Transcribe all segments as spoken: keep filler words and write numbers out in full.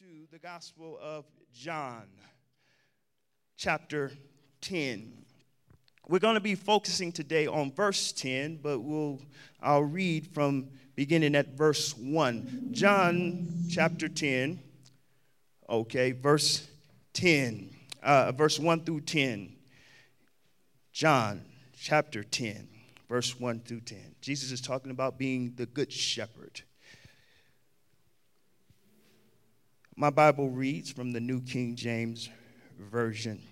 to the Gospel of John, chapter ten. We're going to be focusing today on verse ten, but we'll I'll read from beginning at verse one. John chapter ten, okay, verse ten, uh, verse one through ten. John chapter ten, verse one through ten. Jesus is talking about being the good shepherd. My Bible reads from the New King James Version.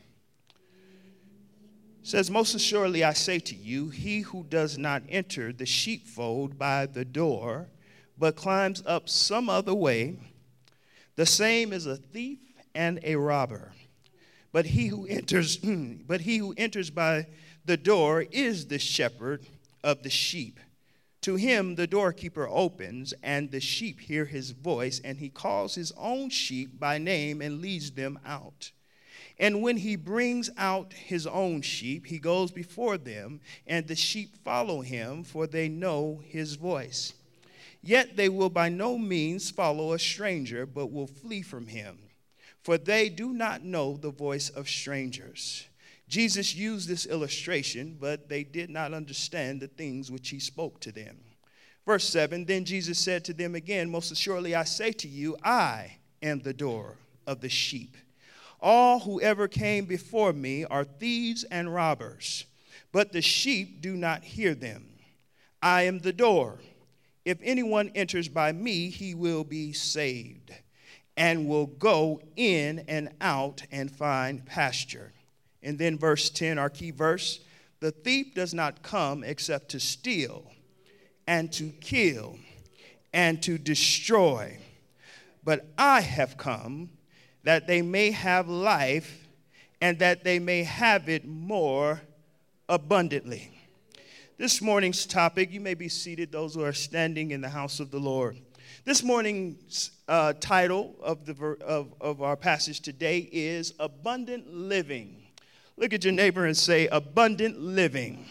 It says, "Most assuredly I say to you, he who does not enter the sheepfold by the door, but climbs up some other way, the same is a thief and a robber. But he who enters, but he who enters by the door is the shepherd of the sheep. To him the doorkeeper opens, and the sheep hear his voice, and he calls his own sheep by name and leads them out. And when he brings out his own sheep, he goes before them, and the sheep follow him, for they know his voice. Yet they will by no means follow a stranger, but will flee from him, for they do not know the voice of strangers." Jesus used this illustration, but they did not understand the things which he spoke to them. Verse seven, "Then Jesus said to them again, Most assuredly I say to you, I am the door of the sheep. All who ever came before me are thieves and robbers, but the sheep do not hear them. I am the door. If anyone enters by me, he will be saved, and will go in and out and find pasture." And then verse ten, our key verse, "The thief does not come except to steal and to kill and to destroy. But I have come that they may have life and that they may have it more abundantly." This morning's topic, you may be seated, those who are standing in the house of the Lord. This morning's uh, title of, the, of, of our passage today is Abundant Living. Look at your neighbor and say, abundant living.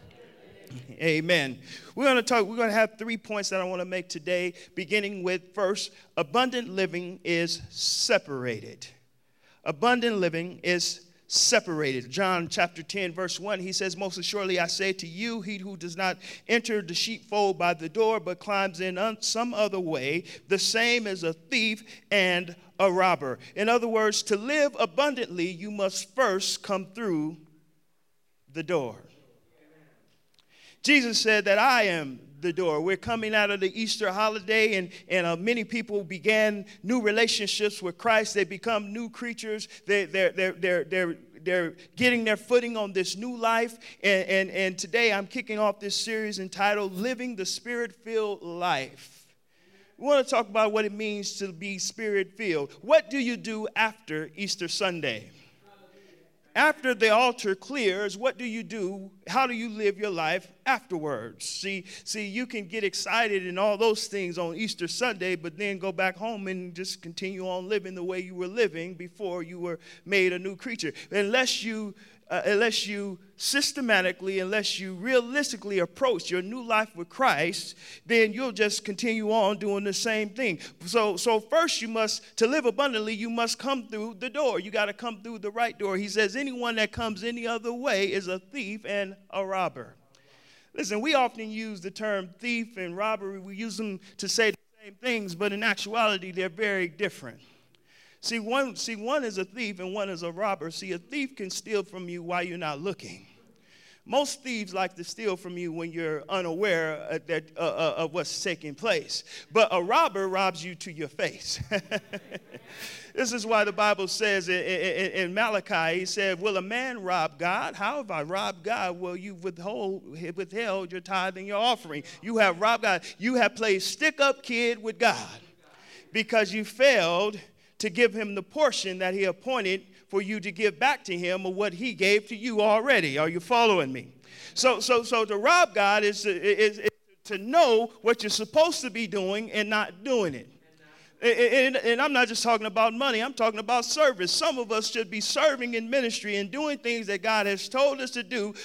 Amen. We're going to talk, we're going to have three points that I want to make today, beginning with first, abundant living is separated. Abundant living is separated. John chapter ten, verse one, he says, "Most assuredly I say to you, he who does not enter the sheepfold by the door, but climbs in some other way, the same is a thief and a robber." In other words, to live abundantly, you must first come through the door. Jesus said that I am the door. We're coming out of the Easter holiday, and, and uh, many people began new relationships with Christ. They become new creatures. They, they're, they're, they're, they're, they're getting their footing on this new life. And, and, and today I'm kicking off this series entitled Living the Spirit-Filled Life. We want to talk about what it means to be spirit-filled. What do you do after Easter Sunday? After the altar clears, what do you do? How do you live your life afterwards? See, see, you can get excited and all those things on Easter Sunday, but then go back home and just continue on living the way you were living before you were made a new creature. Unless you Uh, unless you systematically, unless you realistically approach your new life with Christ, then you'll just continue on doing the same thing. So, so first you must, to live abundantly, you must come through the door. You got to come through the right door. He says, anyone that comes any other way is a thief and a robber. Listen, we often use the term thief and robbery. We use them to say the same things, but in actuality, they're very different. See, one, see, one is a thief and one is a robber. See, a thief can steal from you while you're not looking. Most thieves like to steal from you when you're unaware of, that, uh, uh, of what's taking place. But a robber robs you to your face. This is why the Bible says in, in, in Malachi, he said, "Will a man rob God? How have I robbed God? Well, you've withhold, withheld your tithe and your offering. You have robbed God. You have played stick-up kid with God because you failed to give him the portion that he appointed for you to give back to him of what he gave to you already." Are you following me? So, so, so to rob God is to, is, is to know what you're supposed to be doing and not doing it. And, and, and I'm not just talking about money. I'm talking about service. Some of us should be serving in ministry and doing things that God has told us to do. We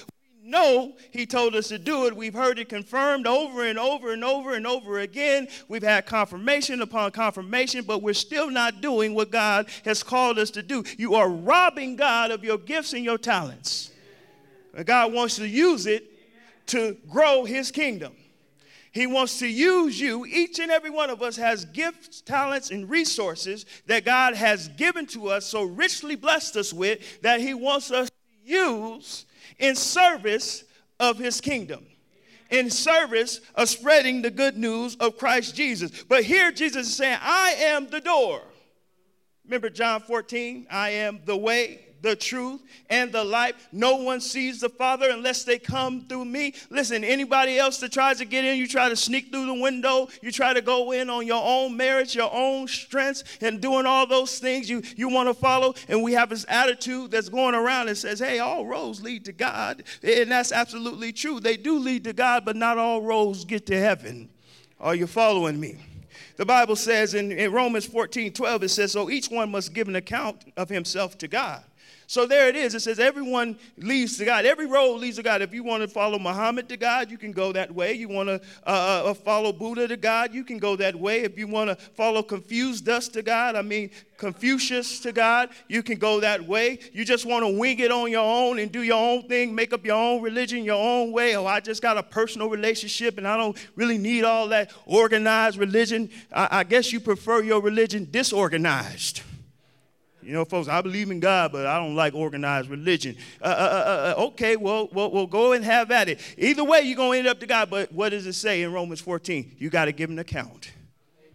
know he told us to do it. We've heard it confirmed over and over and over and over again. We've had confirmation upon confirmation, but we're still not doing what God has called us to do. You are robbing God of your gifts and your talents. And God wants to use it to grow his kingdom. He wants to use you. Each and every one of us has gifts, talents, and resources that God has given to us, so richly blessed us with, that he wants us to use in service of his kingdom, in service of spreading the good news of Christ Jesus. But here Jesus is saying, I am the door. Remember John fourteen, I am the way, the truth, and the life. No one sees the Father unless they come through me. Listen, anybody else that tries to get in, you try to sneak through the window, you try to go in on your own merits, your own strengths, and doing all those things you, you want to follow. And we have this attitude that's going around that says, hey, all roads lead to God. And that's absolutely true. They do lead to God, but not all roads get to heaven. Are you following me? The Bible says in, in Romans fourteen twelve, it says, so each one must give an account of himself to God. So there it is. It says everyone leads to God. Every road leads to God. If you want to follow Muhammad to God, you can go that way. You want to uh, uh, follow Buddha to God, you can go that way. If you want to follow Confucius to God, I mean Confucius to God, you can go that way. You just want to wing it on your own and do your own thing, make up your own religion, your own way. Oh, I just got a personal relationship and I don't really need all that organized religion. I, I guess you prefer your religion disorganized. You know, folks, I believe in God, but I don't like organized religion. Uh, uh, uh, okay, well, well, well, go and have at it. Either way, you're going to end up to God. But what does it say in Romans fourteen? You got to give an account. Amen.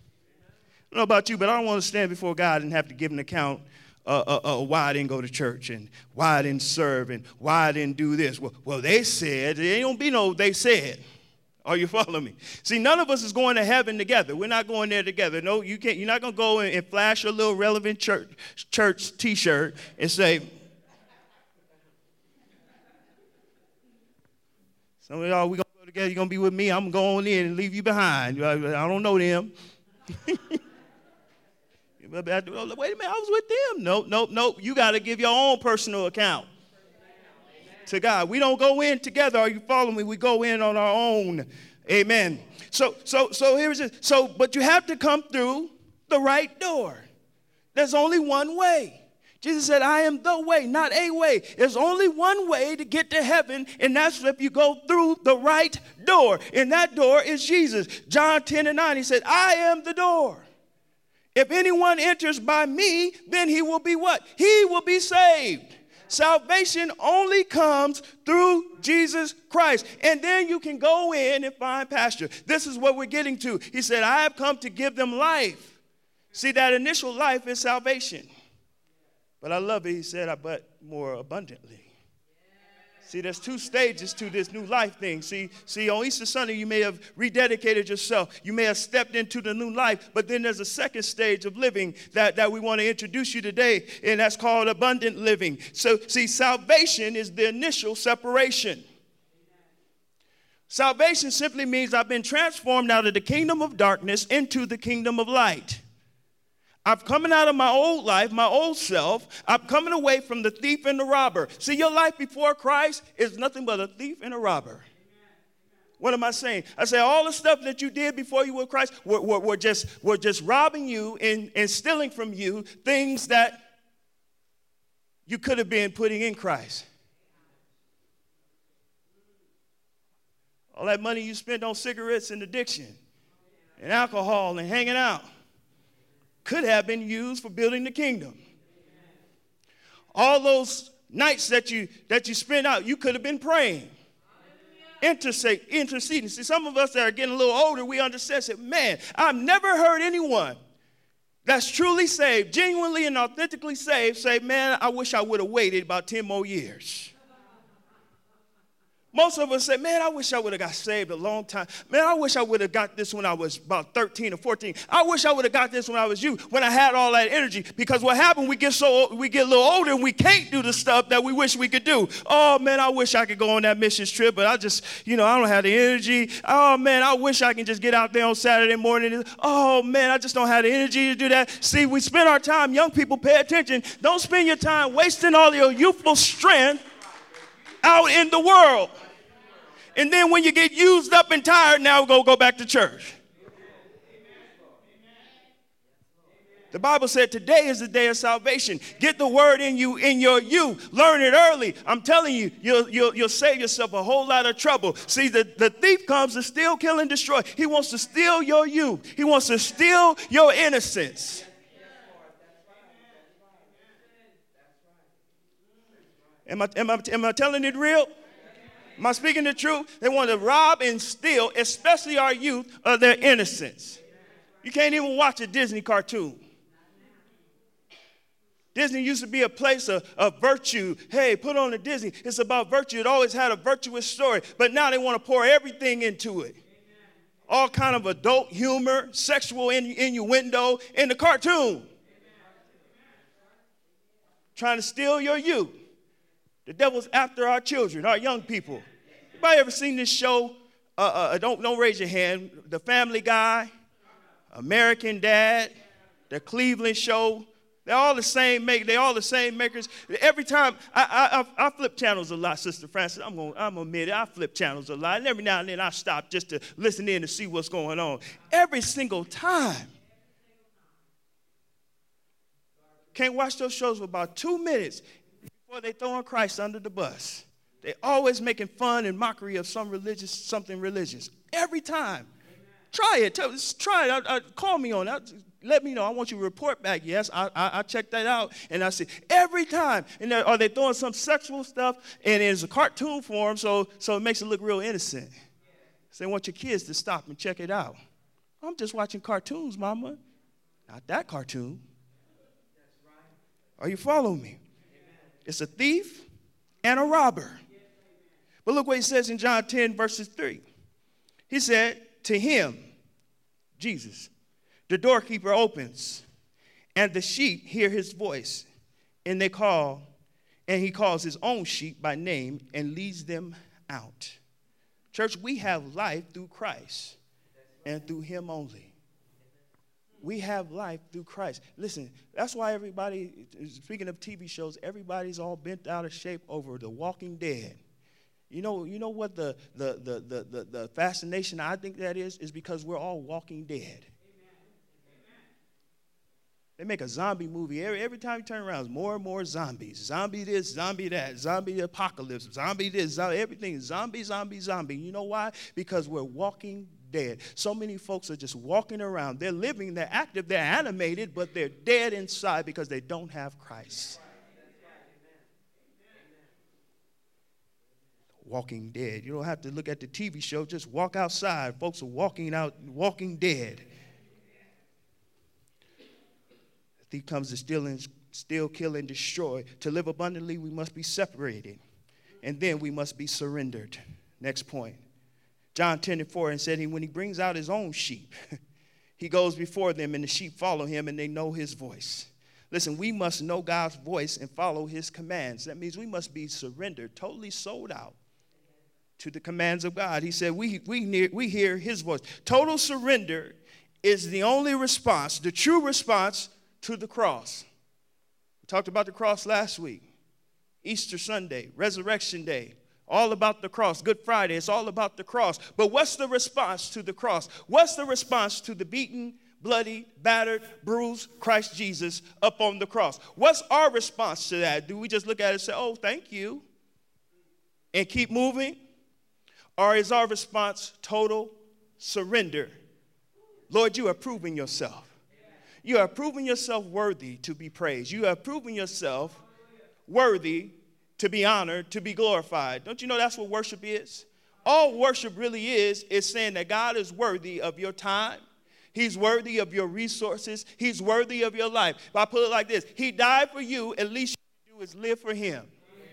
I don't know about you, but I don't want to stand before God and have to give an account uh, uh, uh, why I didn't go to church and why I didn't serve and why I didn't do this. Well, well they said. There ain't going to be no they said. Are you following me? See, none of us is going to heaven together. We're not going there together. No, you can't. You're not going to go and, and flash your little relevant church church T-shirt and say, some of y'all, we're going to go together. You're going to be with me. I'm going in and leave you behind. I, I don't know them. Wait a minute, I was with them. Nope, nope, nope. You got to give your own personal account to God. We don't go in together. Are you following me? We go in on our own. Amen. So, so, so here's it. So, but you have to come through the right door. There's only one way. Jesus said, I am the way, not a way. There's only one way to get to heaven, and that's if you go through the right door. And that door is Jesus. John ten and nine, he said, I am the door. If anyone enters by me, then he will be what? He will be saved. Salvation only comes through Jesus Christ. And then you can go in and find pasture. This is what we're getting to. He said, I have come to give them life. See, that initial life is salvation. But I love it. He said, but more abundantly. See, there's two stages to this new life thing. See, see, on Easter Sunday, you may have rededicated yourself. You may have stepped into the new life. But then there's a second stage of living that, that we want to introduce you today, and that's called abundant living. So, see, salvation is the initial separation. Salvation simply means I've been transformed out of the kingdom of darkness into the kingdom of light. I'm coming out of my old life, my old self. I'm coming away from the thief and the robber. See, your life before Christ is nothing but a thief and a robber. Amen. What am I saying? I say all the stuff that you did before you were Christ were, were, were, just, were just robbing you and, and stealing from you things that you could have been putting in Christ. All that money you spent on cigarettes and addiction and alcohol and hanging out could have been used for building the kingdom. All those nights that you that you spent out, you could have been praying, interceding. interceding. See, some of us that are getting a little older, we understand, say, man, I've never heard anyone that's truly saved, genuinely and authentically saved, say, man, I wish I would have waited about ten more years. Most of us say, man, I wish I would have got saved a long time. Man, I wish I would have got this when I was about thirteen or fourteen. I wish I would have got this when I was you, when I had all that energy. Because what happened, we get so we get a little older and we can't do the stuff that we wish we could do. Oh, man, I wish I could go on that missions trip, but I just, you know, I don't have the energy. Oh, man, I wish I can just get out there on Saturday morning. Oh, man, I just don't have the energy to do that. See, we spend our time, young people, pay attention. Don't spend your time wasting all your youthful strength out in the world. And then when you get used up and tired, now we're going to go back to church. The Bible said today is the day of salvation. Get the word in you in your youth. Learn it early. I'm telling you, you'll, you'll, you'll save yourself a whole lot of trouble. See, the, the thief comes to steal, kill, and destroy. He wants to steal your youth. He wants to steal your innocence. Am I, am I, am I telling it real? Am I speaking the truth? They want to rob and steal, especially our youth, of their innocence. You can't even watch a Disney cartoon. Disney used to be a place of, of virtue. Hey, put on a Disney. It's about virtue. It always had a virtuous story. But now they want to pour everything into it. All kind of adult humor, sexual innuendo in the cartoon. Trying to steal your youth. The devil's after our children, our young people. Anybody ever seen this show? Uh, uh, don't, don't raise your hand. The Family Guy, American Dad, the Cleveland Show. They're all the same make. They all the same makers. Every time I, I I flip channels a lot, Sister Francis. I'm gonna I'm gonna admit it. I flip channels a lot, and every now and then I stop just to listen in to see what's going on. Every single time. Can't watch those shows for about two minutes before they throwing Christ under the bus. They always making fun and mockery of some religious something religious. Every time. Try it. Tell, try it. I, I, call me on it. Let me know. I want you to report back. Yes, I, I, I checked that out. And I see every time. And are they throwing some sexual stuff? And it's a cartoon form, so, so it makes it look real innocent. So they want your kids to stop and check it out. I'm just watching cartoons, Mama. Not that cartoon. Are you following me? It's a thief and a robber. But look what he says in John ten, verses three. He said, to him, Jesus, the doorkeeper opens, and the sheep hear his voice, and they call, and he calls his own sheep by name and leads them out. Church, we have life through Christ and through him only. We have life through Christ. Listen, that's why everybody, speaking of T V shows, everybody's all bent out of shape over The Walking Dead. You know, you know what the, the, the, the, the, the fascination I think that is? Is because we're all walking dead. They make a zombie movie. Every, every time you turn around, it's more and more zombies. Zombie this, zombie that, zombie apocalypse, zombie this, zombie, everything is zombie, zombie, zombie. You know why? Because we're walking dead. So many folks are just walking around. They're living, they're active, they're animated, but they're dead inside because they don't have Christ. Walking dead. You don't have to look at the T V show. Just walk outside. Folks are walking out, walking dead. The thief comes to steal, and, steal, kill, and destroy. To live abundantly, we must be separated. And then we must be surrendered. Next point. John ten and four, and said, he, when he brings out his own sheep, he goes before them, and the sheep follow him, and they know his voice. Listen, we must know God's voice and follow his commands. That means we must be surrendered, totally sold out to the commands of God. He said, we, we, near, we hear his voice. Total surrender is the only response, the true response to the cross. We talked about the cross last week. Easter Sunday, Resurrection Day, all about the cross. Good Friday, it's all about the cross. But what's the response to the cross? What's the response to the beaten, bloody, battered, bruised Christ Jesus up on the cross? What's our response to that? Do we just look at it and say, oh, thank you, and keep moving? Or is our response total surrender? Lord, you are proving yourself. You are proving yourself worthy to be praised. You are proving yourself worthy to be honored, to be glorified. Don't you know that's what worship is? All worship really is, is saying that God is worthy of your time. He's worthy of your resources. He's worthy of your life. If I put it like this, he died for you, at least you can do is live for him.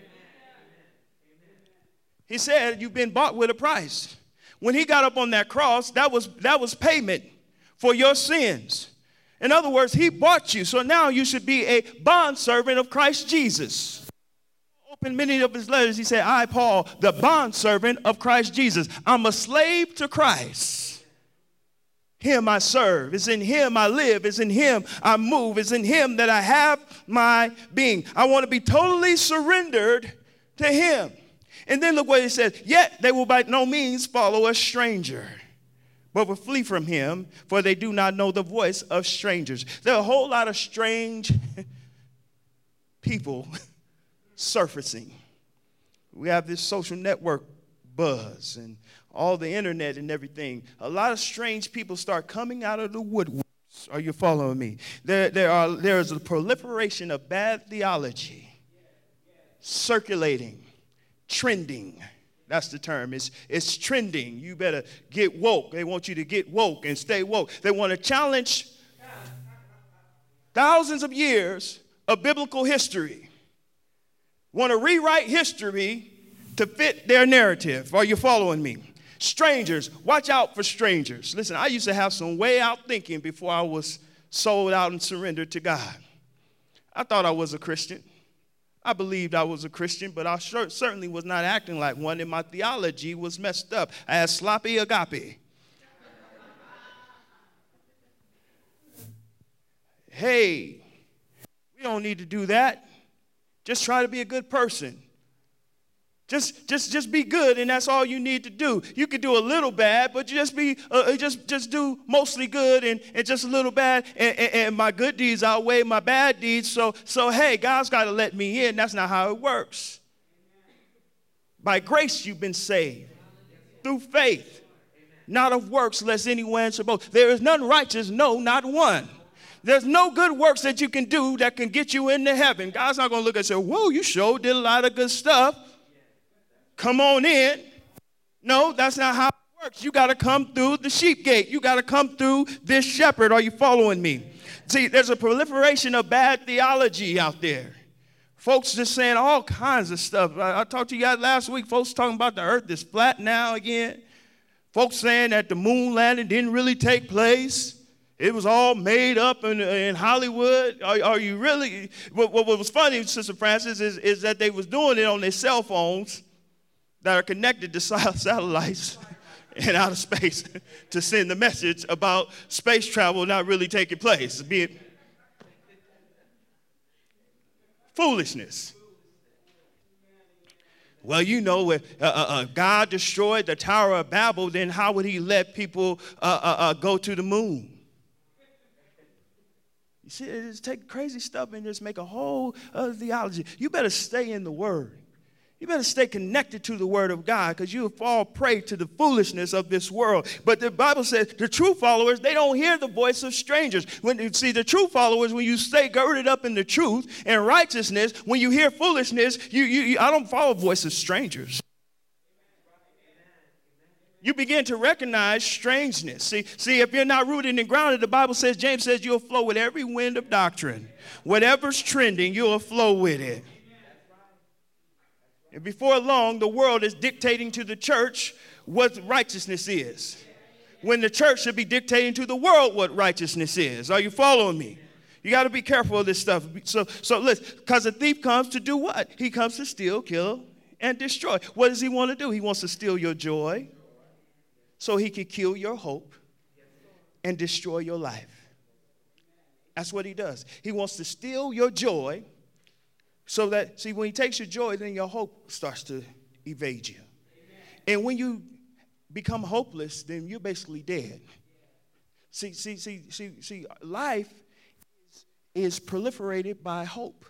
He said, you've been bought with a price. When he got up on that cross, that was, that was payment for your sins. In other words, he bought you. So now you should be a bondservant of Christ Jesus. Open many of his letters. He said, I, Paul, the bondservant of Christ Jesus. I'm a slave to Christ. Him I serve. It's in him I live. It's in him I move. It's in him that I have my being. I want to be totally surrendered to him. And then look what it says. Yet they will by no means follow a stranger, but will flee from him, for they do not know the voice of strangers. There are a whole lot of strange people surfacing. We have this social network buzz and all the internet and everything. A lot of strange people start coming out of the woodworks. Are you following me? There, there are, there is a proliferation of bad theology circulating, trending. That's the term. It's, it's trending. You better get woke. They want you to get woke and stay woke. They want to challenge thousands of years of biblical history. Want to rewrite history to fit their narrative. Are you following me? Strangers, watch out for strangers. Listen, I used to have some way out thinking before I was sold out and surrendered to God. I thought I was a Christian. I believed I was a Christian, but I sure, certainly was not acting like one, and my theology was messed up. I had sloppy agape. Hey, we don't need to do that. Just try to be a good person. Just, just, just be good, and that's all you need to do. You could do a little bad, but just be, uh, just, just do mostly good and, and just a little bad. And, and, and my good deeds outweigh my bad deeds. So, so hey, God's got to let me in. That's not how it works. By grace you've been saved through faith, not of works, lest anyone should boast. There is none righteous, no, not one. There's no good works that you can do that can get you into heaven. God's not going to look and say, whoa, you sure did a lot of good stuff. Come on in. No, that's not how it works. You got to come through the sheep gate. You got to come through this shepherd. Are you following me? See, there's a proliferation of bad theology out there. Folks just saying all kinds of stuff. I, I talked to you guys last week. Folks talking about the earth is flat now again. Folks saying that the moon landing didn't really take place. It was all made up in, in Hollywood. Are, are you really? What, what was funny, Sister Francis, is, is that they was doing it on their cell phones that are connected to satellites in outer space to send the message about space travel not really taking place. Being foolishness. Well, you know, if uh, uh, God destroyed the Tower of Babel, then how would he let people uh, uh, uh, go to the moon? You see, they just take crazy stuff and just make a whole other theology. You better stay in the Word. You better stay connected to the Word of God, because you'll fall prey to the foolishness of this world. But the Bible says the true followers, they don't hear the voice of strangers. When you see the true followers, when you stay girded up in the truth and righteousness, when you hear foolishness, you, you, you I don't follow the voice of strangers. You begin to recognize strangeness. See, see, if you're not rooted and grounded, the Bible says, James says, you'll flow with every wind of doctrine. Whatever's trending, you'll flow with it. And before long, the world is dictating to the church what righteousness is, when the church should be dictating to the world what righteousness is. Are you following me? You got to be careful of this stuff. So, so listen, because the thief comes to do what? He comes to steal, kill, and destroy. What does he want to do? He wants to steal your joy so he can kill your hope and destroy your life. That's what he does. He wants to steal your joy. So that, see, when he takes your joy, then your hope starts to evade you. Amen. And when you become hopeless, then you're basically dead. See, see, see, see, see, life is, is proliferated by hope.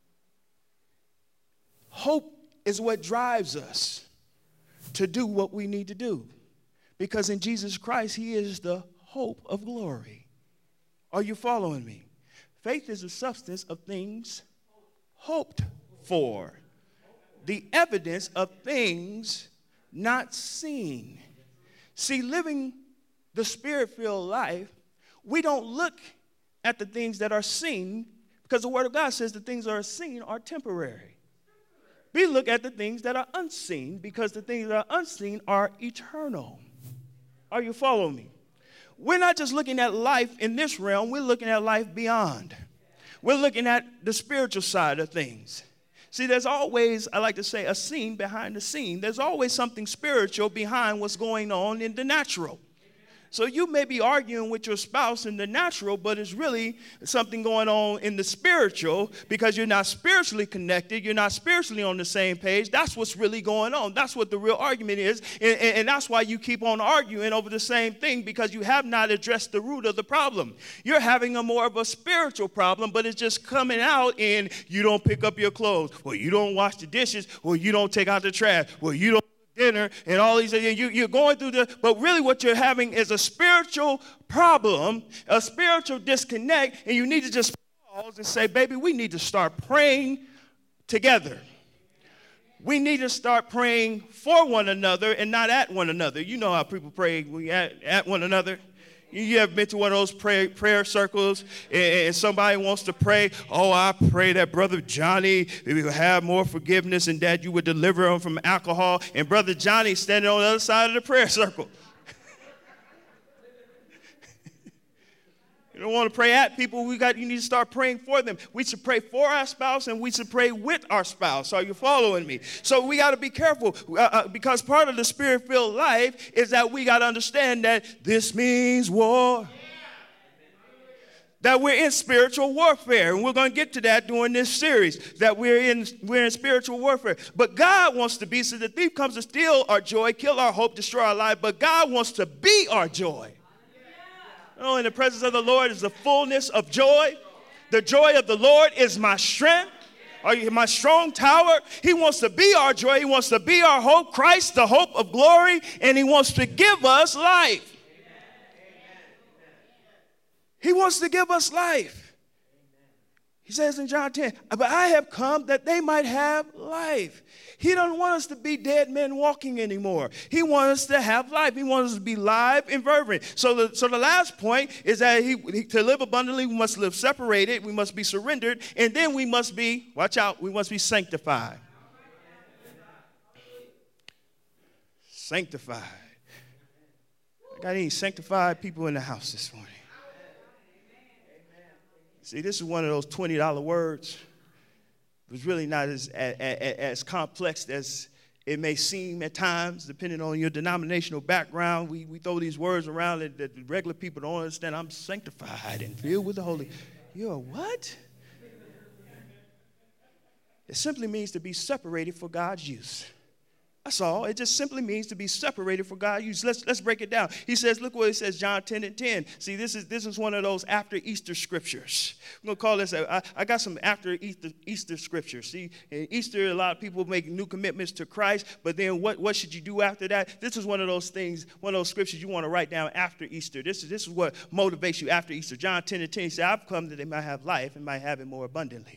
Hope is what drives us to do what we need to do. Because in Jesus Christ, he is the hope of glory. Are you following me? Faith is the substance of things hoped for, the evidence of things not seen. See, living the Spirit-filled life, we don't look at the things that are seen, because the Word of God says the things that are seen are temporary. We look at the things that are unseen, because the things that are unseen are eternal. Are you following me? We're not just looking at life in this realm, we're looking at life beyond. We're looking at the spiritual side of things. See, there's always, I like to say, a scene behind the scene. There's always something spiritual behind what's going on in the natural. So you may be arguing with your spouse in the natural, but it's really something going on in the spiritual because you're not spiritually connected. You're not spiritually on the same page. That's what's really going on. That's what the real argument is. And, and, and that's why you keep on arguing over the same thing, because you have not addressed the root of the problem. You're having a more of a spiritual problem, but it's just coming out in you don't pick up your clothes. Well, you don't wash the dishes. Well, you don't take out the trash. Well, you don't dinner and all these things. You, you're going through the, but really what you're having is a spiritual problem, a spiritual disconnect, and you need to just pause and say, baby, we need to start praying together. We need to start praying for one another and not at one another. You know how people pray we at, at one another. You ever been to one of those prayer, prayer circles and somebody wants to pray, oh, I pray that Brother Johnny will have more forgiveness and that you would deliver him from alcohol. And Brother Johnny standing on the other side of the prayer circle. You don't want to pray at people. We got. You need to start praying for them. We should pray for our spouse and we should pray with our spouse. Are you following me? So we got to be careful uh, uh, because part of the spirit-filled life is that we got to understand that this means war. That we're in spiritual warfare, and we're going to get to that during this series, that we're in we're in spiritual warfare. But God wants to be, so the thief comes to steal our joy, kill our hope, destroy our life, but God wants to be our joy. Oh, in the presence of the Lord is the fullness of joy. The joy of the Lord is my strength. Are you my strong tower? He wants to be our joy. He wants to be our hope. Christ, the hope of glory, and he wants to give us life. He wants to give us life. He says in John ten, but I have come that they might have life. He doesn't want us to be dead men walking anymore. He wants us to have life. He wants us to be live and fervent. So the, so the last point is that he, he, to live abundantly, we must live separated. We must be surrendered. And then we must be, watch out, we must be sanctified. Sanctified. I got any sanctified people in the house this morning? See, this is one of those twenty dollar words. It's really not as, as, as complex as it may seem at times, depending on your denominational background. We, we throw these words around that, that regular people don't understand. I'm sanctified and filled with the Holy. You're what? It simply means to be separated for God's use. That's all. It just simply means to be separated for God's use. Let's, let's break it down. He says, look what it says, John ten and ten. See, this is this is one of those after Easter scriptures. I'm going to call this, a, I, I got some after Easter, Easter scriptures. See, in Easter, a lot of people make new commitments to Christ, but then what, what should you do after that? This is one of those things, one of those scriptures you want to write down after Easter. This is, this is what motivates you after Easter. John ten and ten, he said, I've come that they might have life and might have it more abundantly.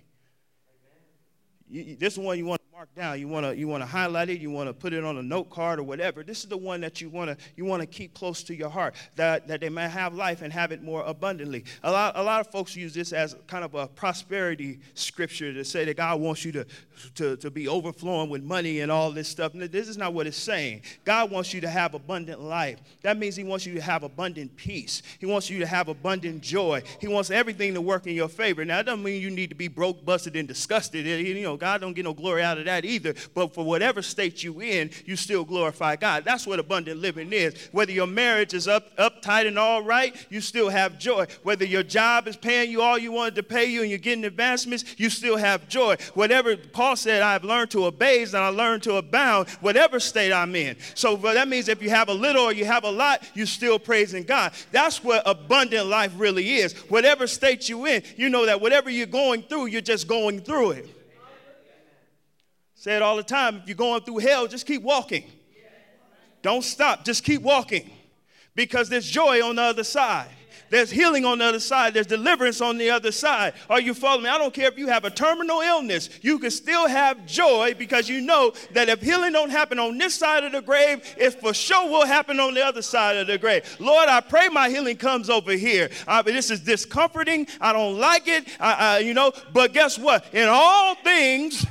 You, this is one you want to mark down. You want to you want to highlight it. You want to put it on a note card or whatever. This is the one that you want to you want to keep close to your heart, that, that they may have life and have it more abundantly. A lot a lot of folks use this as kind of a prosperity scripture to say that God wants you to to, to be overflowing with money and all this stuff. And this is not what it's saying. God wants you to have abundant life. That means he wants you to have abundant peace. He wants you to have abundant joy. He wants everything to work in your favor. Now, that doesn't mean you need to be broke, busted, and disgusted. You know, God don't get no glory out of that either. But for whatever state you in, you still glorify God. That's what abundant living is. Whether your marriage is up uptight and all right, you still have joy. Whether your job is paying you all you wanted to pay you and you're getting advancements, you still have joy. Whatever Paul said, I've learned to obey and I learned to abound, whatever state I'm in. So well, that means if you have a little or you have a lot, you're still praising God. That's what abundant life really is. Whatever state you're in, you know that whatever you're going through, you're just going through it. Say it all the time. If you're going through hell, just keep walking. Don't stop. Just keep walking. Because there's joy on the other side. There's healing on the other side. There's deliverance on the other side. Are you following me? I don't care if you have a terminal illness. You can still have joy because you know that if healing don't happen on this side of the grave, it for sure will happen on the other side of the grave. Lord, I pray my healing comes over here. Uh, this is discomforting. I don't like it. I, I, you know, but guess what? In all things...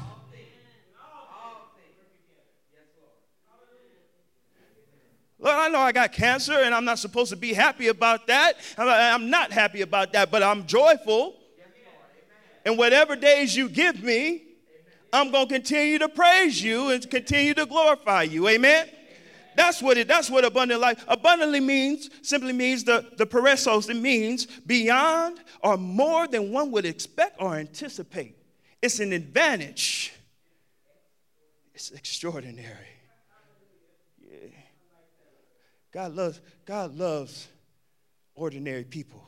Lord, I know I got cancer and I'm not supposed to be happy about that. I'm not happy about that, but I'm joyful. And whatever days you give me, I'm going to continue to praise you and continue to glorify you. Amen? That's what it, that's what abundant life, abundantly means, simply means the, the perissos, it means beyond or more than one would expect or anticipate. It's an advantage. It's extraordinary. Yeah. God loves, God loves ordinary people.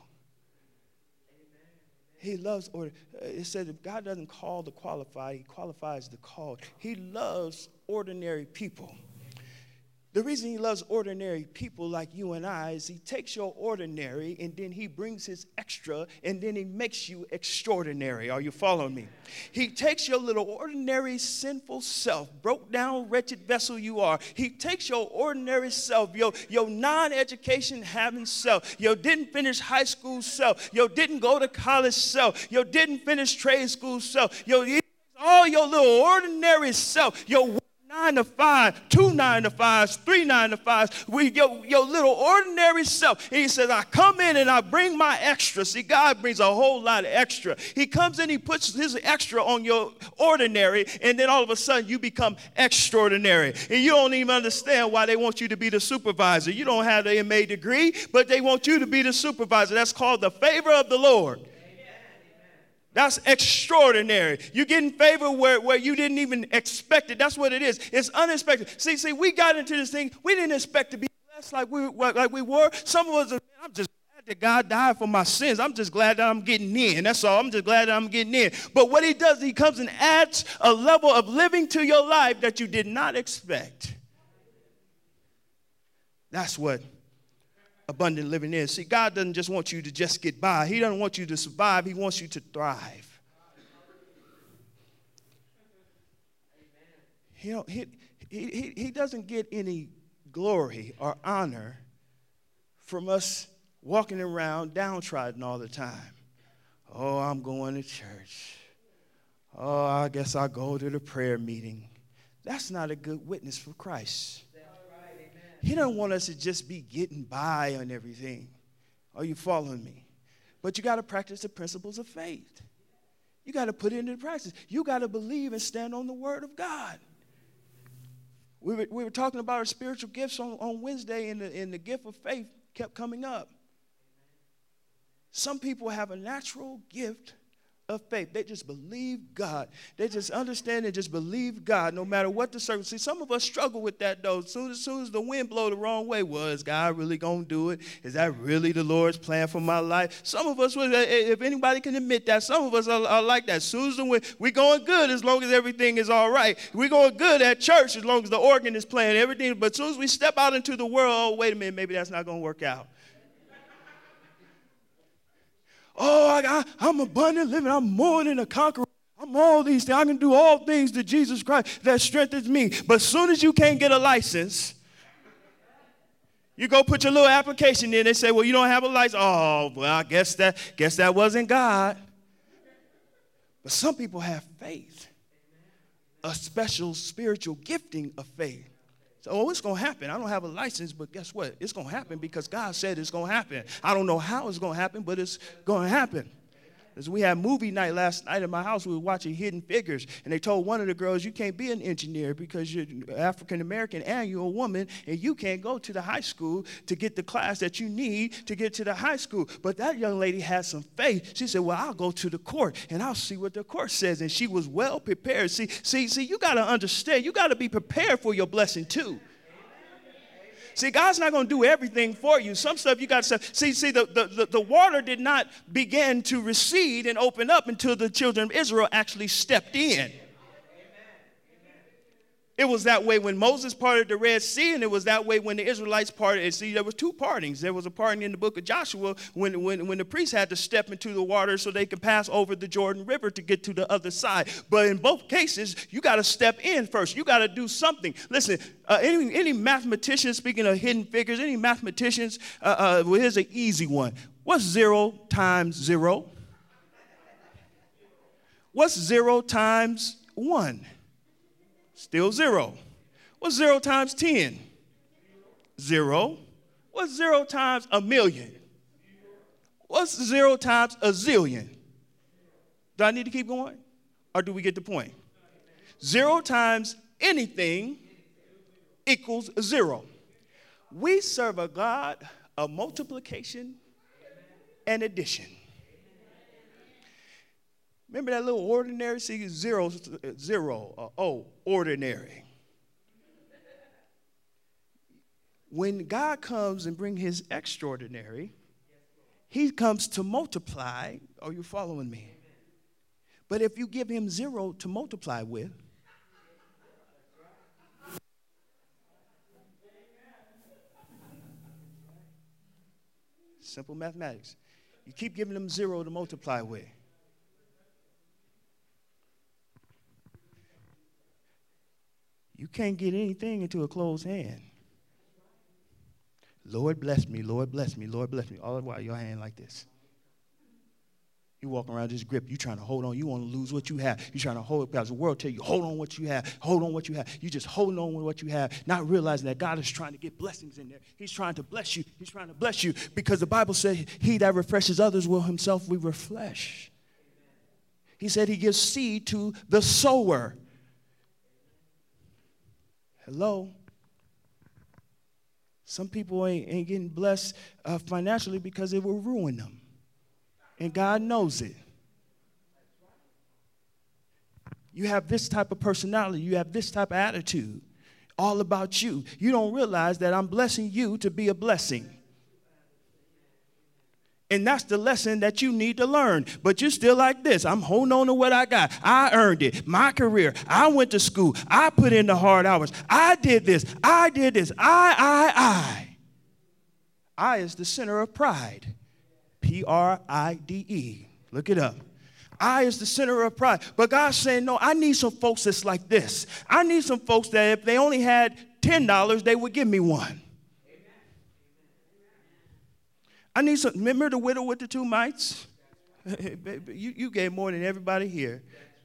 He loves, or it said if God doesn't call the qualified, he qualifies the called. He loves ordinary people. The reason he loves ordinary people like you and I is he takes your ordinary and then he brings his extra and then he makes you extraordinary. Are you following me? He takes your little ordinary sinful self, broke down, wretched vessel you are. He takes your ordinary self, your, your non-education having self, your didn't finish high school self, your didn't go to college self, your didn't finish trade school self, your all your little ordinary self, your nine to five, two nine to fives, three nine to fives, we, your, your little ordinary self. And he says, I come in and I bring my extra. See, God brings a whole lot of extra. He comes in, he puts his extra on your ordinary, and then all of a sudden you become extraordinary. And you don't even understand why they want you to be the supervisor. You don't have the M A degree, but they want you to be the supervisor. That's called the favor of the Lord. That's extraordinary. You get in favor where, where you didn't even expect it. That's what it is. It's unexpected. See, see, we got into this thing. We didn't expect to be blessed like we, like we were. Some of us, are, I'm just glad that God died for my sins. I'm just glad that I'm getting in. That's all. I'm just glad that I'm getting in. But what he does, he comes and adds a level of living to your life that you did not expect. That's what abundant living is. See, God doesn't just want you to just get by. He doesn't want you to survive. He wants you to thrive. He, don't, he, he, he doesn't get any glory or honor from us walking around downtrodden all the time. Oh, I'm going to church. Oh, I guess I'll go to the prayer meeting. That's not a good witness for Christ. He doesn't want us to just be getting by on everything. Are you following me? But you got to practice the principles of faith. You got to put it into practice. You got to believe and stand on the word of God. We were, we were talking about our spiritual gifts on, on Wednesday, and the, and the gift of faith kept coming up. Some people have a natural gift of faith. They just believe God. They just understand and just believe God no matter what the circumstances. Some of us struggle with that, though. As soon as, soon as the wind blows the wrong way, well, is God really going to do it? Is that really the Lord's plan for my life? Some of us, if anybody can admit that, some of us are, are like that. As soon as the wind, we're going good as long as everything is all right. We're going good at church as long as the organ is playing everything. But as soon as we step out into the world, oh, wait a minute, maybe that's not going to work out. Oh, I, I, I'm abundant living. I'm more than a conqueror. I'm all these things. I can do all things to Jesus Christ that strengthens me. But as soon as you can't get a license, you go put your little application in. They say, well, you don't have a license. Oh, well, I guess that, guess that wasn't God. But some people have faith, a special spiritual gifting of faith. So, oh, it's going to happen. I don't have a license, but guess what? It's going to happen because God said it's going to happen. I don't know how it's going to happen, but it's going to happen. As we had movie night last night at my house, we were watching Hidden Figures, and they told one of the girls, you can't be an engineer because you're African-American and you're a woman, and you can't go to the high school to get the class that you need to get to the high school. But that young lady had some faith. She said, well, I'll go to the court, and I'll see what the court says, and she was well prepared. See, see, see, you got to understand, you got to be prepared for your blessing too. See, God's not going to do everything for you. Some stuff you got to say. See, see, the, the, the water did not begin to recede and open up until the children of Israel actually stepped in. It was that way when Moses parted the Red Sea, and it was that way when the Israelites parted. See, there was two partings. There was a parting in the book of Joshua when, when, when the priests had to step into the water so they could pass over the Jordan River to get to the other side. But in both cases, you got to step in first. You got to do something. Listen, uh, any, any mathematicians, speaking of hidden figures, any mathematicians, uh, uh, well, here's an easy one. What's zero times zero? What's zero times one? Still zero. What's zero times ten? Zero. What's zero times a million? What's zero times a zillion? Do I need to keep going? Or do we get the point? Zero times anything equals zero. We serve a God of multiplication and addition. Remember that little ordinary? See, zero, zero, uh, oh, ordinary. When God comes and brings his extraordinary, he comes to multiply. Are you following me? But if you give him zero to multiply with, simple mathematics. You keep giving them zero to multiply with. You can't get anything into a closed hand. Lord bless me, Lord bless me, Lord bless me. All the while your hand like this. You walk around this grip, you trying to hold on. You want to lose what you have. You're trying to hold it because the world tell you, hold on what you have, hold on what you have. You just holding on with what you have, not realizing that God is trying to get blessings in there. He's trying to bless you. He's trying to bless you because the Bible says he that refreshes others will himself we refresh. He said he gives seed to the sower. Hello? Some people ain't, ain't getting blessed uh, financially because it will ruin them. And God knows it. You have this type of personality. You have this type of attitude. All about you. You don't realize that I'm blessing you to be a blessing. And that's the lesson that you need to learn. But you're still like this. I'm holding on to what I got. I earned it. My career. I went to school. I put in the hard hours. I did this. I did this. I, I, I. I is the center of pride. P R I D E. Look it up. I is the center of pride. But God's saying, no, I need some folks that's like this. I need some folks that if they only had ten dollars, they would give me one. I need some. Remember the widow with the two mites? you, you gave more than everybody here.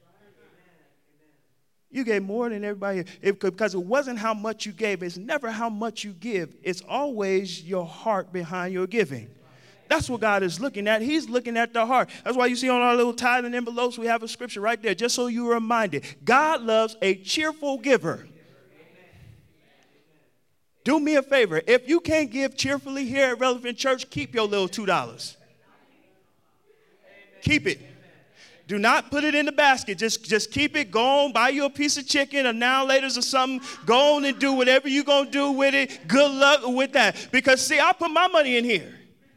You gave more than everybody here. It, because it wasn't how much you gave. It's never how much you give. It's always your heart behind your giving. That's what God is looking at. He's looking at the heart. That's why you see on our little tithing envelopes, we have a scripture right there, just so you're reminded. God loves a cheerful giver. Do me a favor. If you can't give cheerfully here at Relevant Church, keep your little two dollars. Keep it. Do not put it in the basket. Just, just keep it. Go on, buy you a piece of chicken or now laters or something. Go on and do whatever you're going to do with it. Good luck with that. Because, see, I put my money in here.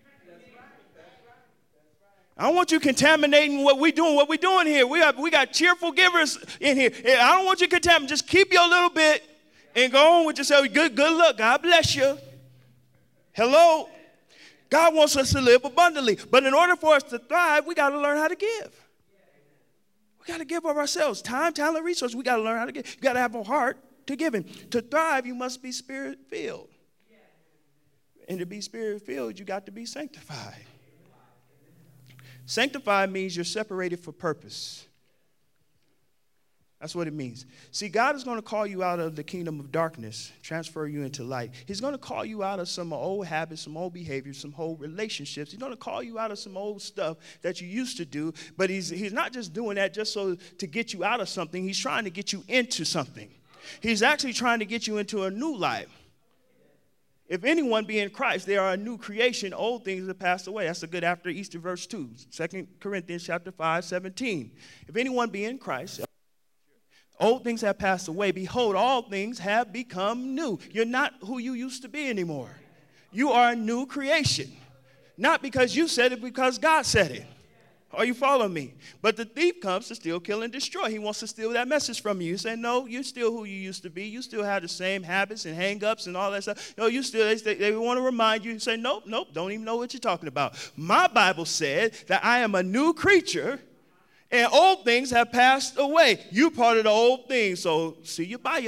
I don't want you contaminating what we're doing, what we're doing here. We, have, we got cheerful givers in here. I don't want you contaminating. Just keep your little bit. And go on with yourself. Good, good luck. God bless you. Hello? God wants us to live abundantly. But in order for us to thrive, we got to learn how to give. We got to give of ourselves. Time, talent, resources. We got to learn how to give. You got to have a heart to giving. To thrive, you must be spirit-filled. And to be spirit-filled, you got to be sanctified. Sanctified means you're separated for purpose. That's what it means. See, God is going to call you out of the kingdom of darkness, transfer you into light. He's going to call you out of some old habits, some old behaviors, some old relationships. He's going to call you out of some old stuff that you used to do. But he's, he's not just doing that just so to get you out of something. He's trying to get you into something. He's actually trying to get you into a new life. If anyone be in Christ, they are a new creation. Old things have passed away. That's a good after Easter verse two, Second Corinthians chapter five, seventeen. If anyone be in Christ, old things have passed away. Behold, all things have become new. You're not who you used to be anymore. You are a new creation. Not because you said it, because God said it. Are you following me? But the thief comes to steal, kill, and destroy. He wants to steal that message from you. You say, no, you're still who you used to be. You still have the same habits and hang-ups and all that stuff. No, you still, they, they want to remind you. You say, nope, nope, don't even know what you're talking about. My Bible said that I am a new creature, and old things have passed away. You part of the old things, so see you by you.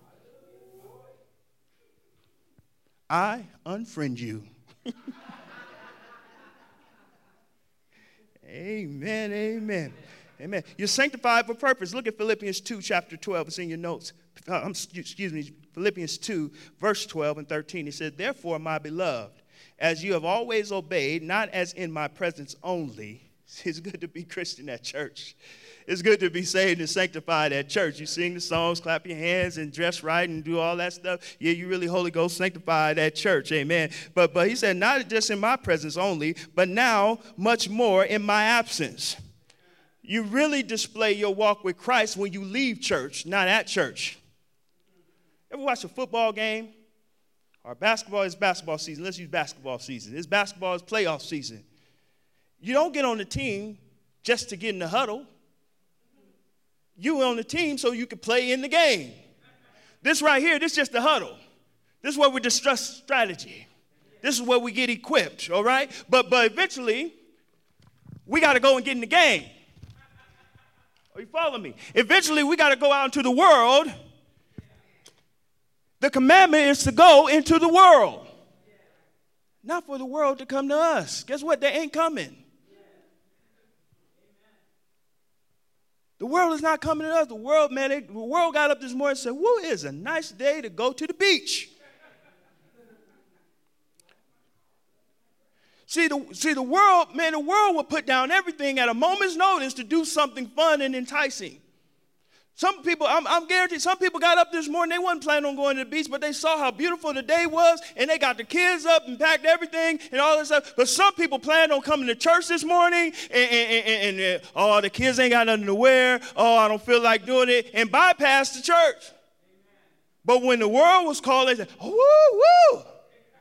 I unfriend you. Amen, amen, amen. You're sanctified for purpose. Look at Philippians two, chapter twelve. It's in your notes. Uh, excuse me, Philippians two, verse twelve and thirteen. It says, therefore, my beloved, as you have always obeyed, not as in my presence only, It's good to be Christian at church. It's good to be saved and sanctified at church. You sing the songs, clap your hands, and dress right and do all that stuff. Yeah, you really Holy Ghost sanctified at church. Amen. But, but he said, not just in my presence only, but now much more in my absence. You really display your walk with Christ when you leave church, not at church. Ever watch a football game? Or basketball is basketball season. Let's use basketball season. This basketball is playoff season. You don't get on the team just to get in the huddle. You on the team so you can play in the game. This right here, this is just the huddle. This is where we discuss strategy. This is where we get equipped, all right? But, but eventually, we got to go and get in the game. Are you following me? Eventually, we got to go out into the world. The commandment is to go into the world. Not for the world to come to us. Guess what? They ain't coming. The world is not coming to us. The world, man, they, the world got up this morning and said, woo, it's a nice day to go to the beach. See, the, see, the world, man, the world will put down everything at a moment's notice to do something fun and enticing. Some people, I'm, I'm guaranteed, some people got up this morning, they wasn't planning on going to the beach, but they saw how beautiful the day was, and they got the kids up and packed everything and all this stuff. But some people planned on coming to church this morning, and, and, and, and uh, oh, the kids ain't got nothing to wear. Oh, I don't feel like doing it, and bypassed the church. Amen. But when the world was called, they said, oh, woo, woo.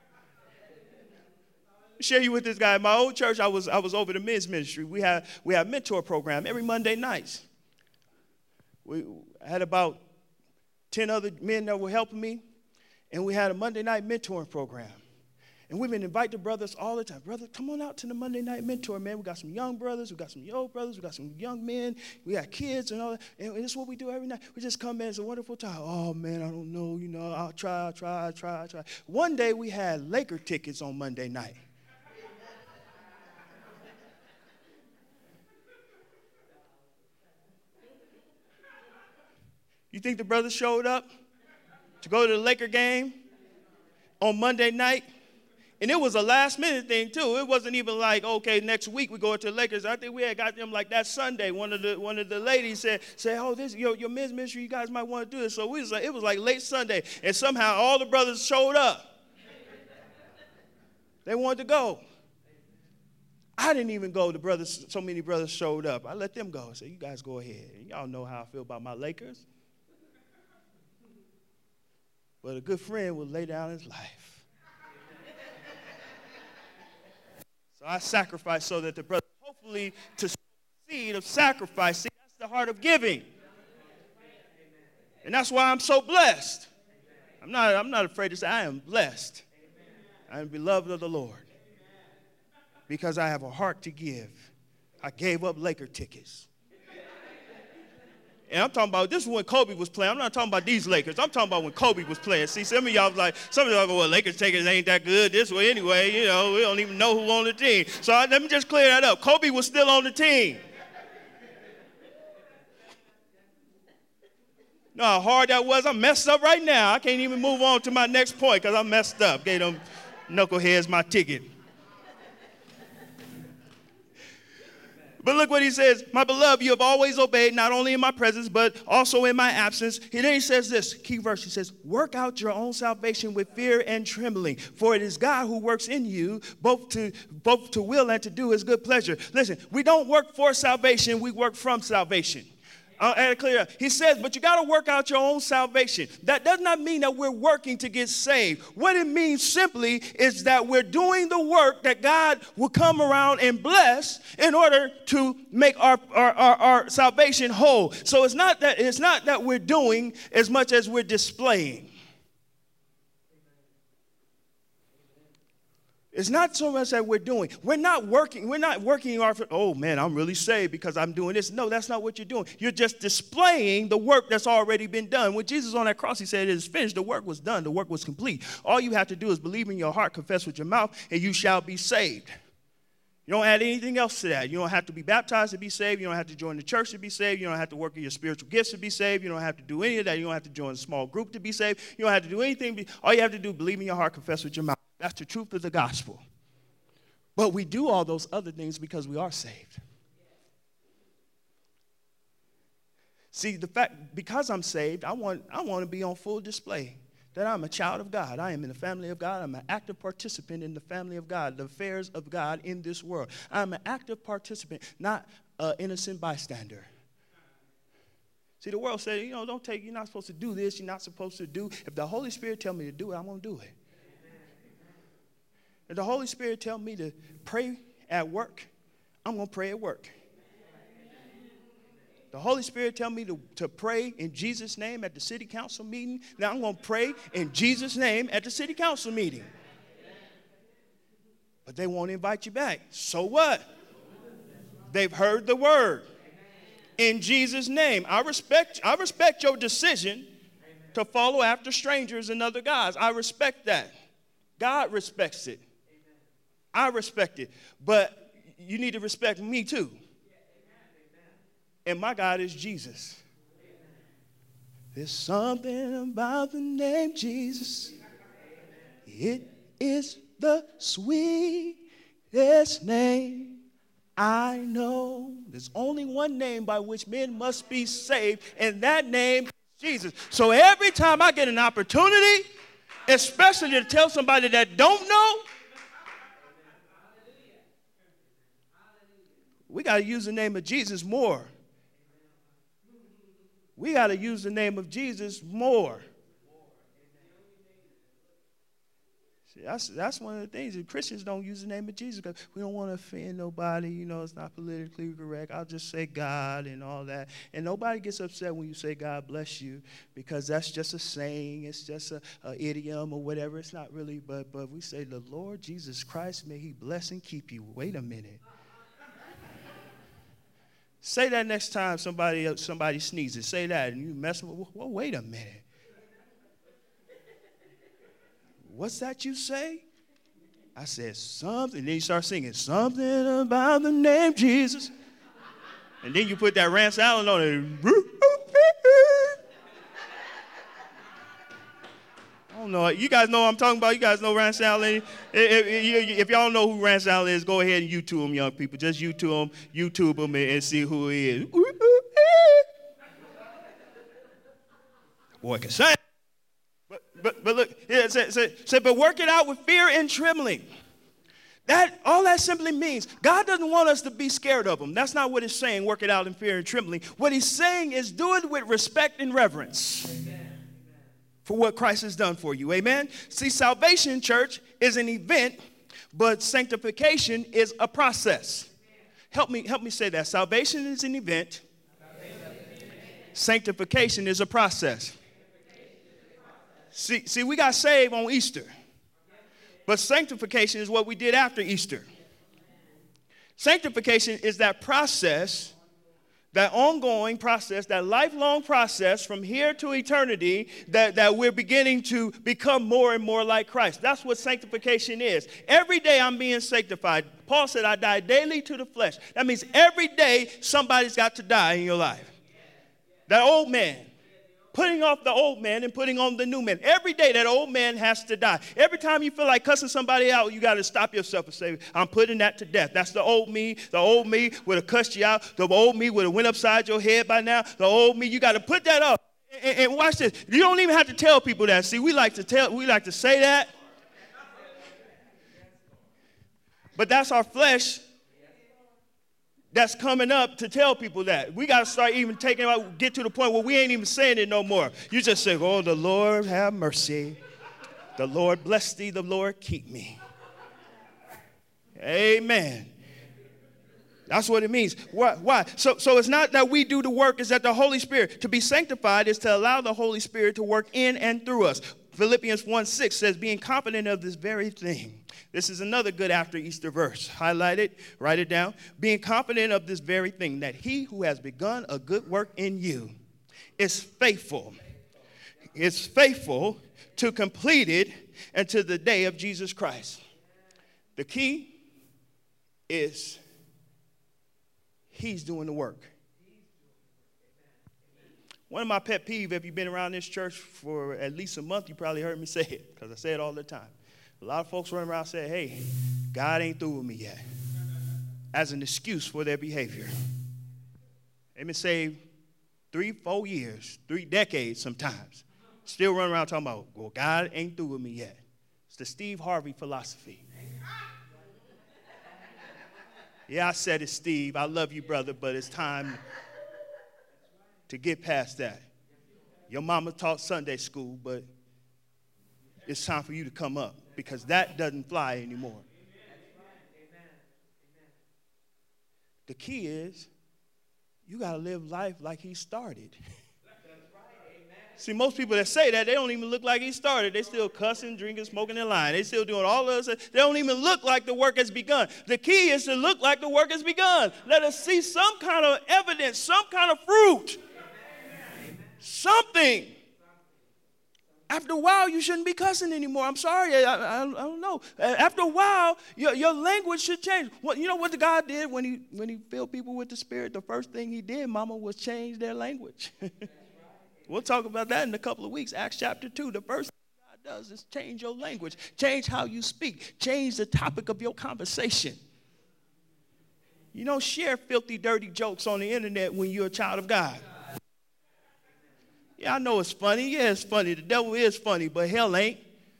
Share you with this guy. In my old church, I was I was over the men's ministry. We had we had a mentor program every Monday nights. We had about ten other men that were helping me, and we had a Monday night mentoring program. And we've been inviting the brothers all the time. Brother, come on out to the Monday night mentor, man. We got some young brothers. We got some old brothers. We got some young men. We got kids and all that. And this is what we do every night. We just come in. It's a wonderful time. Oh, man, I don't know. You know, I'll try, I'll try, I'll try, I'll try. One day we had Laker tickets on Monday night. You think the brothers showed up to go to the Laker game on Monday night? And it was a last-minute thing, too. It wasn't even like, okay, next week we go to the Lakers. I think we had got them like that Sunday. One of the one of the ladies said, said oh, this your, your men's ministry, you guys might want to do this. So we was like, it was like late Sunday, and somehow all the brothers showed up. They wanted to go. I didn't even go. The brothers, so many brothers showed up. I let them go. I said, you guys go ahead. And y'all know how I feel about my Lakers. But a good friend will lay down his life. So I sacrificed so that the brother, hopefully, to sow the seed of sacrifice. See, that's the heart of giving. And that's why I'm so blessed. I'm not, I'm not afraid to say I am blessed. I am beloved of the Lord. Because I have a heart to give. I gave up Laker tickets. And I'm talking about, this is when Kobe was playing. I'm not talking about these Lakers. I'm talking about when Kobe was playing. See, some of y'all was like, some of y'all go, well, Lakers tickets ain't that good this way anyway. You know, we don't even know who on the team. So I, let me just clear that up. Kobe was still on the team. You know how hard that was? I'm messed up right now. I can't even move on to my next point because I'm messed up. Gave them knuckleheads my ticket. But look what he says. My beloved, you have always obeyed, not only in my presence, but also in my absence. And then he says this, key verse. He says, work out your own salvation with fear and trembling. For it is God who works in you, both to both to will and to do his good pleasure. Listen, we don't work for salvation. We work from salvation. I'll add it clear. He says, but you got to work out your own salvation. That does not mean that we're working to get saved. What it means simply is that we're doing the work that God will come around and bless in order to make our, our, our, our salvation whole. So it's not that it's not that we're doing as much as we're displaying. It's not so much that we're doing. We're not working. We're not working our, oh, man, I'm really saved because I'm doing this. No, that's not what you're doing. You're just displaying the work that's already been done. When Jesus on that cross, he said, it is finished. The work was done. The work was complete. All you have to do is believe in your heart, confess with your mouth, and you shall be saved. You don't add anything else to that. You don't have to be baptized to be saved. You don't have to join the church to be saved. You don't have to work in your spiritual gifts to be saved. You don't have to do any of that. You don't have to join a small group to be saved. You don't have to do anything. All you have to do is believe in your heart, confess with your mouth. That's the truth of the gospel. But we do all those other things because we are saved. See, the fact, because I'm saved, I want, I want to be on full display that I'm a child of God. I am in the family of God. I'm an active participant in the family of God, the affairs of God in this world. I'm an active participant, not an innocent bystander. See, the world says, you know, don't take, you're not supposed to do this, you're not supposed to do. If the Holy Spirit tell me to do it, I'm going to do it. If the Holy Spirit tell me to pray at work, I'm going to pray at work. The Holy Spirit tell me to, to pray in Jesus' name at the city council meeting. Now I'm going to pray in Jesus' name at the city council meeting. But they won't invite you back. So what? They've heard the word. In Jesus' name. I respect, I respect your decision to follow after strangers and other gods. I respect that. God respects it. I respect it. But you need to respect me too. And my God is Jesus. There's something about the name Jesus. It is the sweetest name I know. There's only one name by which men must be saved, and that name is Jesus. So every time I get an opportunity, especially to tell somebody that don't know, we got to use the name of Jesus more. We got to use the name of Jesus more. See, that's, that's one of the things that Christians don't use the name of Jesus because we don't want to offend nobody. You know, it's not politically correct. I'll just say God and all that. And nobody gets upset when you say God bless you because that's just a saying. It's just a, a idiom or whatever. It's not really, but, but we say the Lord Jesus Christ, may he bless and keep you. Wait a minute. Say that next time somebody somebody sneezes. Say that, and you mess with. Well, wait a minute. What's that you say? I said something. And then you start singing something about the name Jesus, and then you put that Rance Allen on it. I don't know. You guys know what I'm talking about. You guys know Rance Allen. If, if, if y'all know who Rance Allen is, go ahead and YouTube him, young people. Just YouTube him, YouTube him, and, and see who he is. Boy can sing. But but but look, yeah, say, say, say, but work it out with fear and trembling. That all that simply means God doesn't want us to be scared of him. That's not what it's saying. Work it out in fear and trembling. What he's saying is do it with respect and reverence. Amen. For what Christ has done for you. Amen. See, salvation, church, is an event, but sanctification is a process. Help me, help me say that. Salvation is an event. Sanctification is a process. See, see, we got saved on Easter. But sanctification is what we did after Easter. Sanctification is that process, that ongoing process, that lifelong process from here to eternity that, that we're beginning to become more and more like Christ. That's what sanctification is. Every day I'm being sanctified. Paul said, I die daily to the flesh. That means every day somebody's got to die in your life. That old man. Putting off the old man and putting on the new man. Every day that old man has to die. Every time you feel like cussing somebody out, you got to stop yourself and say, I'm putting that to death. That's the old me. The old me would have cussed you out. The old me would have went upside your head by now. The old me, you got to put that up. And, and watch this. You don't even have to tell people that. See, we like to tell, we like to say that. But that's our flesh that's coming up to tell people that. We got to start even taking out, get to the point where we ain't even saying it no more. You just say, oh, the Lord have mercy. The Lord bless thee. The Lord keep me. Amen. That's what it means. Why? Why? So, so it's not that we do the work. It's that the Holy Spirit, to be sanctified is to allow the Holy Spirit to work in and through us. Philippians one six says, being confident of this very thing. This is another good after Easter verse. Highlight it, write it down. Being confident of this very thing, that he who has begun a good work in you is faithful. Is faithful to complete it until the day of Jesus Christ. The key is he's doing the work. One of my pet peeves, if you've been around this church for at least a month, you probably heard me say it, because I say it all the time. A lot of folks run around and say, hey, God ain't through with me yet, as an excuse for their behavior. They've been saved Three, four years, three decades sometimes. Still running around talking about, well, God ain't through with me yet. It's the Steve Harvey philosophy. Yeah, I said it, Steve. I love you, brother, but it's time to get past that. Your mama taught Sunday school, but it's time for you to come up because that doesn't fly anymore. The key is you got to live life like he started. See, most people that say that, they don't even look like he started. They still cussing, drinking, smoking, and lying. They still doing all of this. They don't even look like the work has begun. The key is to look like the work has begun. Let us see some kind of evidence, some kind of fruit. Something. After a while, you shouldn't be cussing anymore. I'm sorry. I, I, I don't know. After a while, your, your language should change. What, you know what the God did when he, when he filled people with the Spirit? The first thing he did, mama, was change their language. We'll talk about that in a couple of weeks. Acts chapter two. The first thing God does is change your language. Change how you speak. Change the topic of your conversation. You don't share filthy, dirty jokes on the internet when you're a child of God. Yeah, I know it's funny. Yeah, it's funny. The devil is funny, but hell ain't.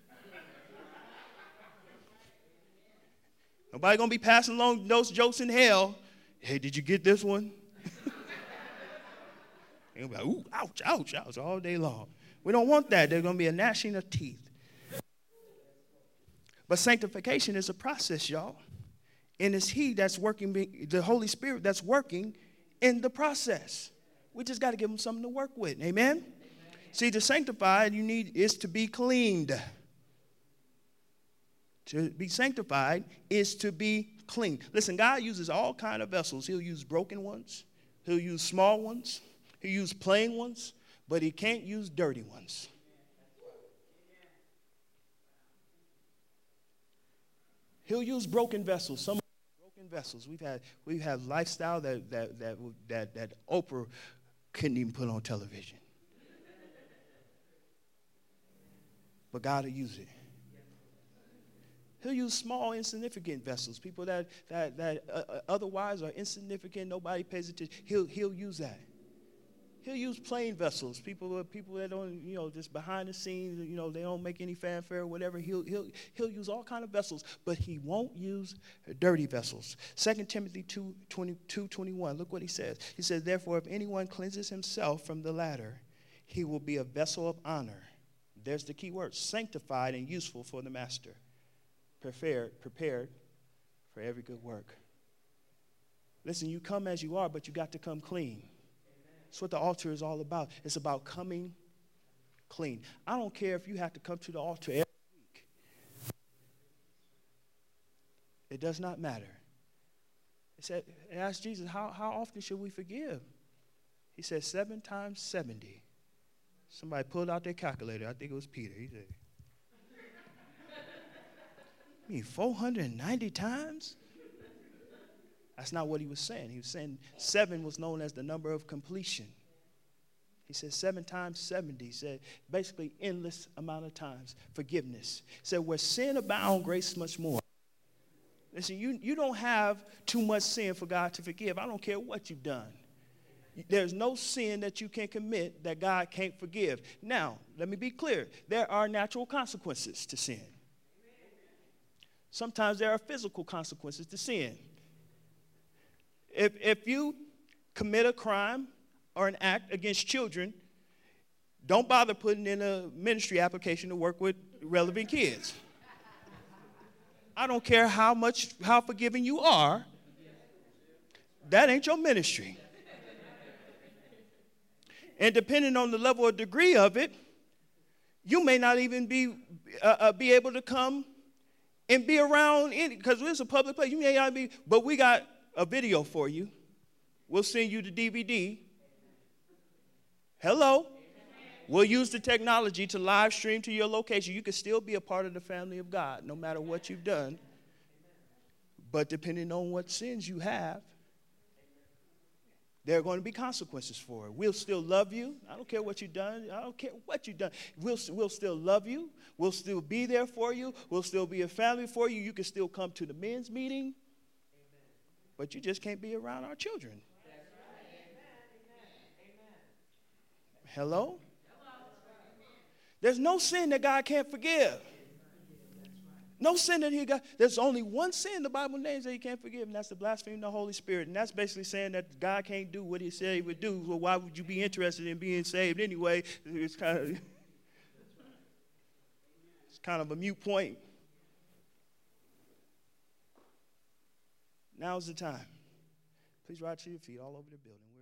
Nobody going to be passing along those jokes in hell. Hey, did you get this one? And be like, ooh, ouch, ouch, ouch, all day long. We don't want that. There's going to be a gnashing of teeth. But sanctification is a process, y'all. And it's he that's working, the Holy Spirit that's working in the process. We just got to give him something to work with. Amen? Amen? See, to sanctify, you need is to be cleaned. To be sanctified is to be clean. Listen, God uses all kind of vessels. He'll use broken ones. He'll use small ones. He'll use plain ones. But he can't use dirty ones. He'll use broken vessels. Some broken vessels. We've had we've had lifestyle that that that that that Oprah couldn't even put on television. But God will use it. He'll use small, insignificant vessels, people that that that uh, otherwise are insignificant. Nobody pays attention. He'll he'll use that. He'll use plain vessels, people people that don't, you know, just behind the scenes, you know, they don't make any fanfare or whatever. He'll he'll he'll use all kind of vessels, but he won't use dirty vessels. Second Timothy two twenty-two twenty-one. Look what he says. He says, therefore, if anyone cleanses himself from the latter, he will be a vessel of honor. There's the key word: sanctified and useful for the master, prepared prepared for every good work. Listen, you come as you are, but you got to come clean. That's what the altar is all about. It's about coming clean. I don't care if you have to come to the altar every week. It does not matter. It said, it asked Jesus, how, how often should we forgive? He said, seven times seventy. Somebody pulled out their calculator. I think it was Peter. He said, you mean four hundred ninety times? That's not what he was saying. He was saying seven was known as the number of completion. He said seven times seventy. He said basically endless amount of times. Forgiveness. He said where sin abound, grace much more. Listen, you, you don't have too much sin for God to forgive. I don't care what you've done. There's no sin that you can commit that God can't forgive. Now, let me be clear. There are natural consequences to sin. Sometimes there are physical consequences to sin. If, if you commit a crime or an act against children, don't bother putting in a ministry application to work with relevant kids. I don't care how much, how forgiving you are, that ain't your ministry. And depending on the level or degree of it, you may not even be, uh, uh, be able to come and be around any, because it's a public place. You may not be, but we got a video for you. We'll send you the D V D. Hello. We'll use the technology to live stream to your location. You can still be a part of the family of God, no matter what you've done. But depending on what sins you have, there are going to be consequences for it. We'll still love you. I don't care what you've done. I don't care what you've done. We'll, we'll still love you. We'll still be there for you. We'll still be a family for you. You can still come to the men's meeting. But you just can't be around our children. Hello? There's no sin that God can't forgive. No sin that he got. There's only one sin the Bible names that he can't forgive, and that's the blaspheming the Holy Spirit. And that's basically saying that God can't do what he said he would do. Well, why would you be interested in being saved anyway? It's kind of, it's kind of a moot point. Now's the time. Please rise to your feet all over the building.